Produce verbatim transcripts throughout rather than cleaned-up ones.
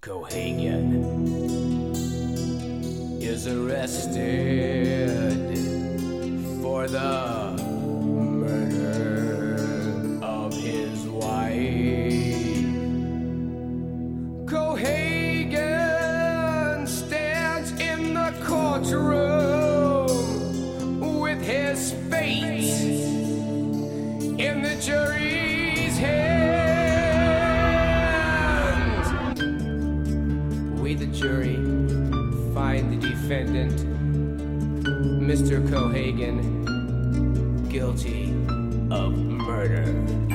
Cohaagen is arrested for the murder of his wife. Cohaagen stands in the courtroom with his fate in the jury's hands. We, the jury, find the defendant, Mister Cohaagen, guilty of murder.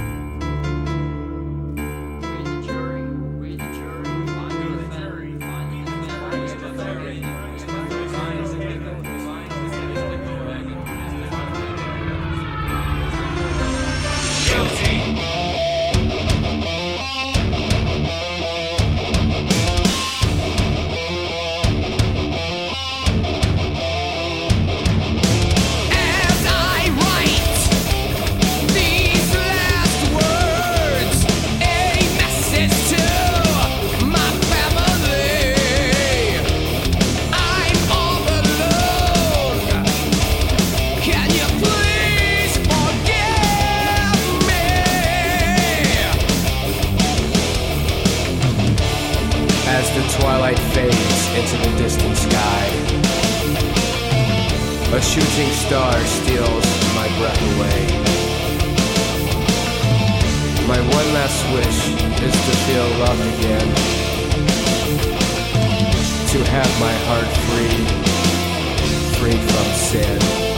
As the twilight fades into the distant sky, a shooting star steals my breath away. My one last wish is to feel love again, to have my heart free, free from sin.